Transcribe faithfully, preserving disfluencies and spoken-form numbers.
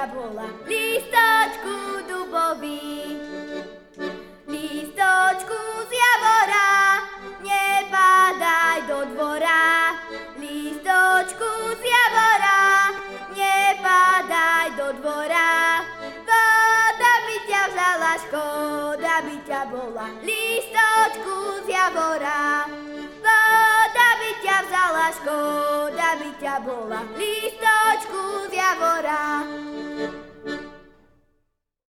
ťa bola. Lístočku dubový, lístočku z javora, nepadaj do dvora. Lístočku z javora, nepadaj do dvora. Voda by ťa vzala, škoda by ťa bola. Lístočku z javora, voda by ťa vzala, škoda by ťa bola. Lístočku z javora.